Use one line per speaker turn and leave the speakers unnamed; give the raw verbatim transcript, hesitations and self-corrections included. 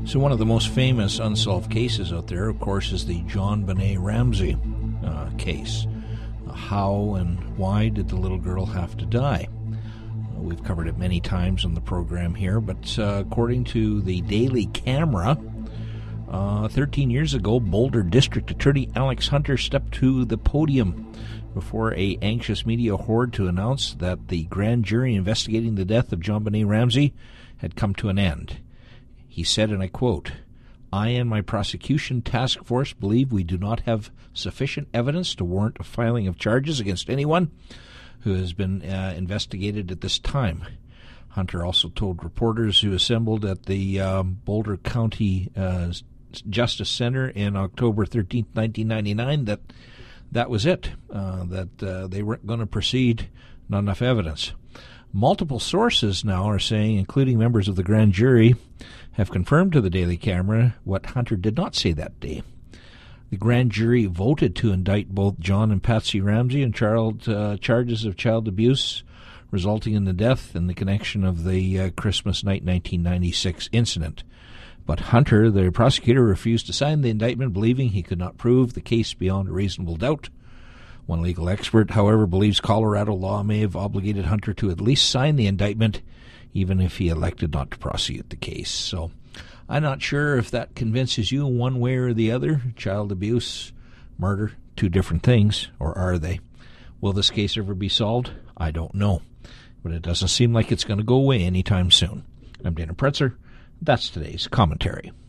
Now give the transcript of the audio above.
So one of the most famous unsolved cases out there, of course, is the JonBenét Ramsey uh, case. Uh, how and why did the little girl have to die? Uh, we've covered it many times on the program here, but uh, according to the Daily Camera, uh, thirteen years ago, Boulder District Attorney Alex Hunter stepped to the podium before a anxious media horde to announce that the grand jury investigating the death of JonBenét Ramsey had come to an end. He said, and I quote, "I and my prosecution task force believe we do not have sufficient evidence to warrant a filing of charges against anyone who has been uh, investigated at this time." Hunter also told reporters who assembled at the um, Boulder County uh, Justice Center in October thirteenth, nineteen ninety-nine, that that was it, uh, that uh, they weren't going to proceed, not enough evidence. Multiple sources now are saying, including members of the grand jury, have confirmed to the Daily Camera what Hunter did not say that day. The grand jury voted to indict both John and Patsy Ramsey on child, uh, charges of child abuse resulting in the death in the connection of the uh, Christmas night nineteen ninety-six incident. But Hunter, the prosecutor, refused to sign the indictment, believing he could not prove the case beyond a reasonable doubt. One legal expert, however, believes Colorado law may have obligated Hunter to at least sign the indictment, even if he elected not to prosecute the case. So I'm not sure if that convinces you one way or the other. Child abuse, murder, two different things, or are they? Will this case ever be solved? I don't know. But it doesn't seem like it's going to go away anytime soon. I'm Dana Pretzer. That's today's commentary.